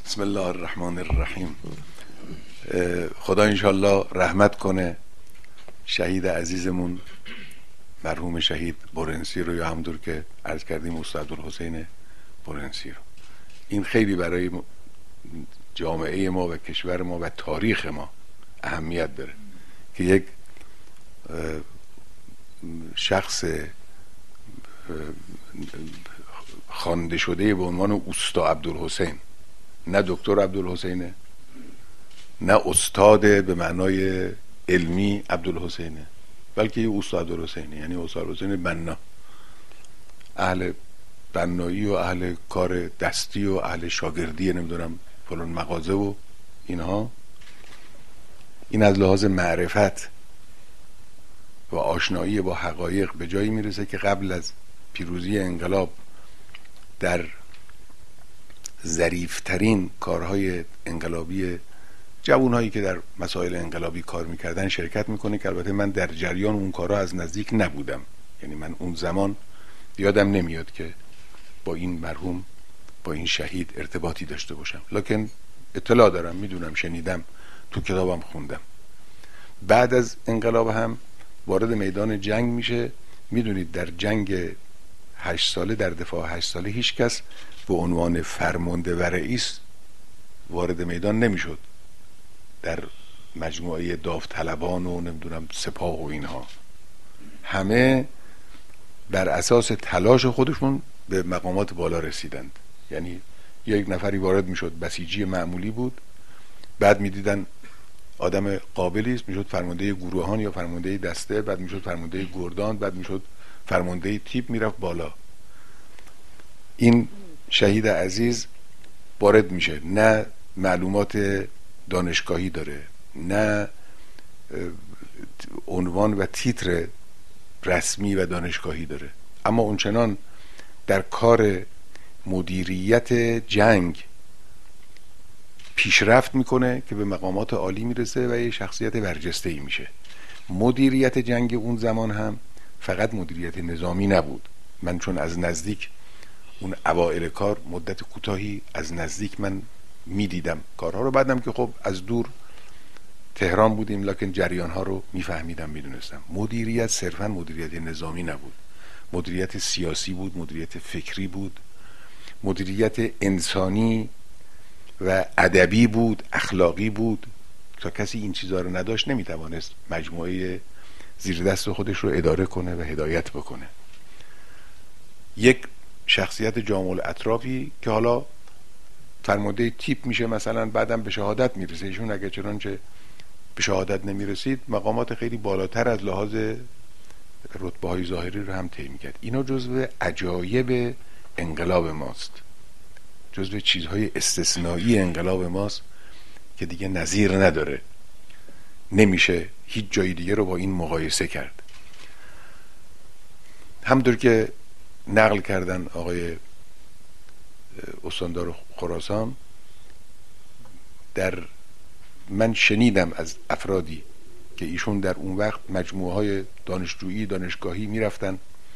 بسم الله الرحمن الرحیم. خدا انشالله رحمت کنه شهید عزیزمون مرحوم شهید برنسی رو، یا همونطور که عرض کردیم استاد عبدالحسین برنسی رو. این خیلی برای جامعه ما و کشور ما و تاریخ ما اهمیت داره که یک شخص خوانده شده به عنوان استاد عبدالحسین، نه دکتر عبدالحسینه، نه استاد به معنای علمی عبدالحسینه، بلکه یه استاد عبدالحسینه، یعنی استاد حسین بنا، اهل بنایی و اهل کار دستی و اهل شاگردی نمیدونم فلان مغازه و اینها. این از لحاظ معرفت و آشنایی با حقایق به جایی میرسه که قبل از پیروزی انقلاب در ظریفترین کارهای انقلابی جوانهایی که در مسائل انقلابی کار میکردن شرکت میکنه، که البته من در جریان اون کارها از نزدیک نبودم. یعنی من اون زمان یادم نمیاد که با این مرحوم، با این شهید ارتباطی داشته باشم، لکن اطلاع دارم، میدونم، شنیدم، تو کتابم خوندم. بعد از انقلاب هم وارد میدان جنگ میشه. میدونید در جنگ 8 ساله، در دفاع 8 ساله، هیچ کس به عنوان فرمانده و رئیس وارد میدان نمیشد در مجموعه داوطلبان و نمیدونم سپاه و اینها. همه بر اساس تلاش خودشون به مقامات بالا رسیدند. یعنی یک نفری وارد میشد بسیجی معمولی بود، بعد میدیدن آدم قابلی است، میشد فرمانده گروهان یا فرمانده دسته، بعد میشد فرمانده گردان، بعد میشد فرمانده تیپ، میرفت بالا. این شهید عزیز وارد میشه، نه معلومات دانشگاهی داره، نه عنوان و تیتر رسمی و دانشگاهی داره، اما اونچنان در کار مدیریت جنگ پیشرفت میکنه که به مقامات عالی میرسه و یه شخصیت برجسته‌ای میشه. مدیریت جنگ اون زمان هم فقط مدیریت نظامی نبود. من چون از نزدیک اون اوائل کار مدت کوتاهی از نزدیک من میدیدم کارها رو، بعدم که خب از دور تهران بودیم لکن جریانها رو میفهمیدم، میدونستم. مدیریت صرفا مدیریت نظامی نبود، مدیریت سیاسی بود، مدیریت فکری بود، مدیریت انسانی و ادبی بود، اخلاقی بود. تا کسی این چیزها رو نداشت نمیتوانست مجموعه زیر دست خودش رو اداره کنه و هدایت بکنه. یک شخصیت جامع الاطرافی که حالا فرمانده تیپ میشه مثلا، بعدم به شهادت میرسه. ایشون اگه چنانچه به شهادت نمیرسید مقامات خیلی بالاتر از لحاظ رتبه های ظاهری رو هم طی میکرد. اینا جزو عجایب انقلاب ماست، جزو چیزهای استثنایی انقلاب ماست که دیگه نظیر نداره، نمیشه هیچ جای دیگه رو با این مقایسه کرد. همونطور که نقل کردن آقای استاندار خراسان، من شنیدم از افرادی که ایشون در اون وقت مجموعه های دانشجویی دانشگاهی میرفتن،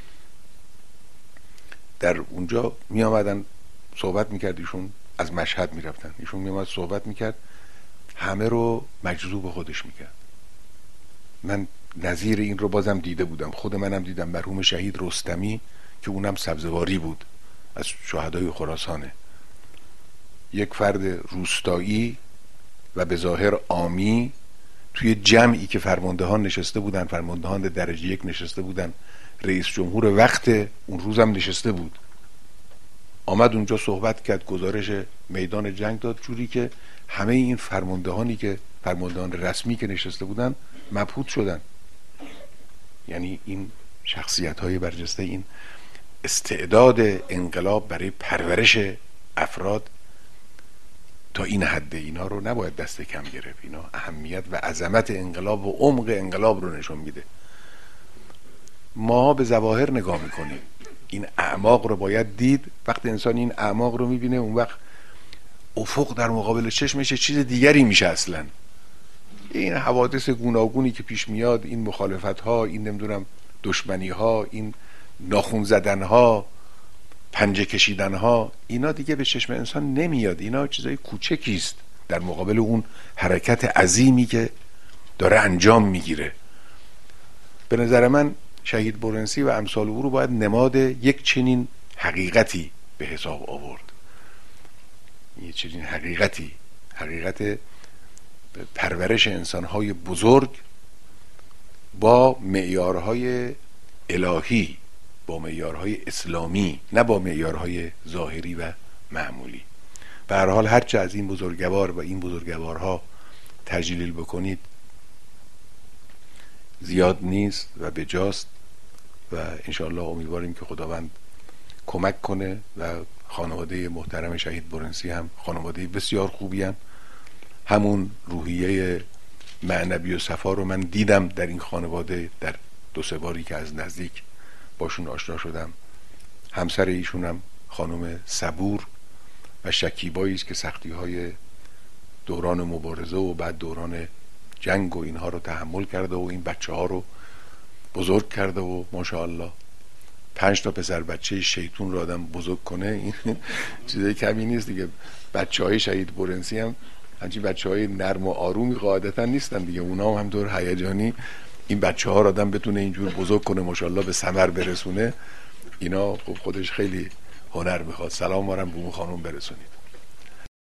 در اونجا می آمدن صحبت میکرد، ایشون از مشهد میرفتن، ایشون می آمد صحبت میکرد، همه رو مجذوب خودش میکرد. من نظیر این رو بازم دیده بودم، خود منم دیدم. مرحوم شهید رستمی که اونم سبزواری بود، از شهدای خراسانه، یک فرد روستایی و به ظاهر عامی، توی جمعی که فرماندهان نشسته بودن، فرماندهان درجه 1 نشسته بودن، رئیس جمهور وقت اون روزم نشسته بود، آمد اونجا صحبت کرد، گزارش میدان جنگ داد، جوری که همه این فرماندهانی که فرماندهان رسمی که نشسته بودن مبهوت شدن. یعنی این شخصیت های برجسته، این استعداد انقلاب برای پرورش افراد تا این حد، اینا رو نباید دست کم گرفت. اینا اهمیت و عظمت انقلاب و عمق انقلاب رو نشون میده. ما به ظواهر نگاه میکنیم، این اعماق رو باید دید. وقتی انسان این اعماق رو میبینه، اون وقت افق در مقابل چشمش چیز دیگری میشه. اصلا این حوادث گوناگونی که پیش میاد، این مخالفت ها، این نمیدونم دشمنی ها، این ناخون زدن ها، پنجه کشیدن ها، اینا دیگه به چشم انسان نمیاد. اینا چیزای کوچکیست در مقابل اون حرکت عظیمی که داره انجام میگیره. به نظر من شهید برنسی و امثال او رو باید نماد یک چنین حقیقتی به حساب آورد. یک چنین حقیقتی، حقیقت پرورش انسانهای بزرگ با معیارهای الهی، با معیارهای اسلامی، نه با معیارهای ظاهری و معمولی. به هر حال هرچه از این بزرگوار و این بزرگوارها تجلیل بکنید زیاد نیست و بجاست و انشاءالله امیدواریم که خداوند کمک کنه و خانواده محترم شهید برنسی هم خانواده بسیار خوبی هم. همون روحیه معنوی و صفا رو من دیدم در این خانواده در 2-3 باری که از نزدیک باشون آشنا شدم. همسر ایشون هم خانم صبور و شکیبایی است که سختی های دوران مبارزه و بعد دوران جنگ و اینها رو تحمل کرده و این بچه ها رو بزرگ کرده و ماشاءالله 5 تا پسر بچه شیطون رو آدم بزرگ کنه این چیزای کمی نیست دیگه. بچه های شهید برنسی هم همچین بچه های نرم و آرومی قاعدتا نیستن دیگه، اونا هم دور هیجانی. این بچه ها رو آدم بتونه اینجور بزرگ کنه ماشاءالله به ثمر برسونه، اینا خب خودش خیلی هنر میخواد. سلام مارم به اون خانم برسونید.